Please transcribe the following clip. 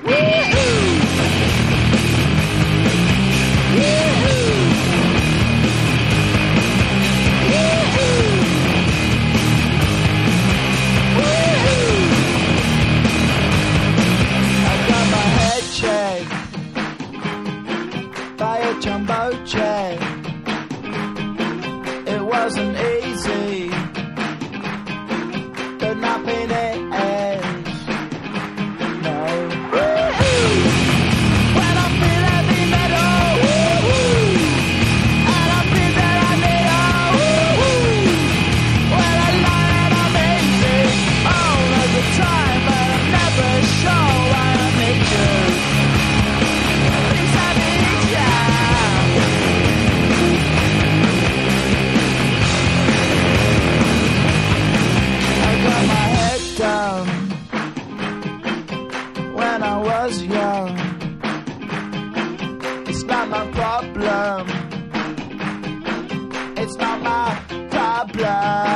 Jumbo jet. It wasn't easy, but nothing is. No. When I feel heavy metal, and I feel that I need when I lie and I'm easy all of the time, but I'm never sure why I need you. Please I need you. When I was young, it's not my problem. It's not my problem.